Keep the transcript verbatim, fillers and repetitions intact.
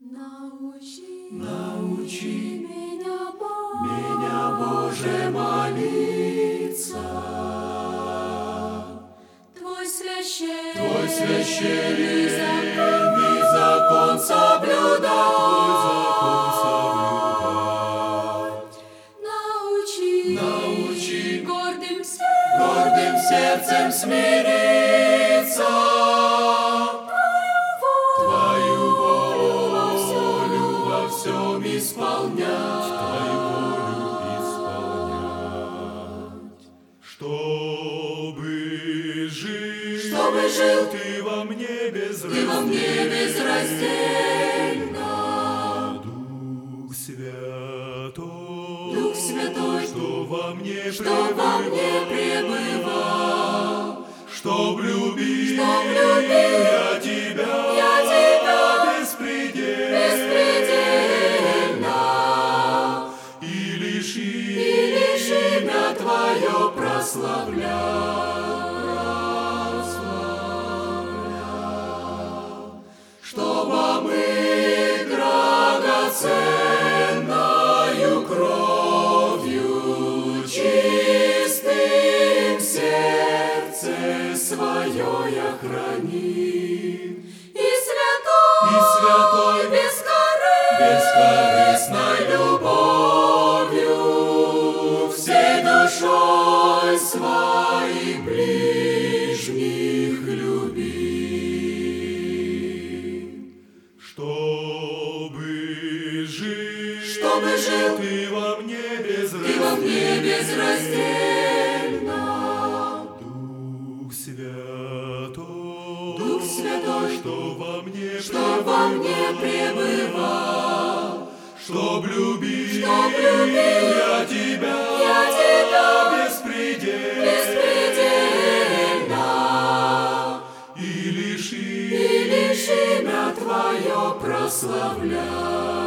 Научи, Научи меня, Бог, меня, Боже, молиться. Твой священный, Твой священный закон, закон соблюдать. Твой закон соблюдать. научи, Научи гордым сердцем, гордым сердцем смириться. Твою волю во всем исполнять. Твою волю исполнять. Чтобы жить, чтобы жил ты во мне безраздельно. Ты во мне безраздельно. Дух Святой, Дух Святой, что во мне что во мне пребывал, чтоб любил, чтоб любил я тебя, я тебя беспредельно, беспредельно, и лишь, и лишь имя Твое прославлял, прославлял, чтобы мы драгоценною кровью чистым сердце свое я хранил, и святой, и святой бескорыстной любовью всей душой своих ближних любил. чтобы жить, Чтобы жил ты во мне Ты во мне безраздельно. Дух Святой, Дух Святой, что во мне, что во мне пребывал, чтоб любил, чтоб любил я тебя, я тебя беспредельно, беспредельно, и лишь, и лишь имя Твое прославлял.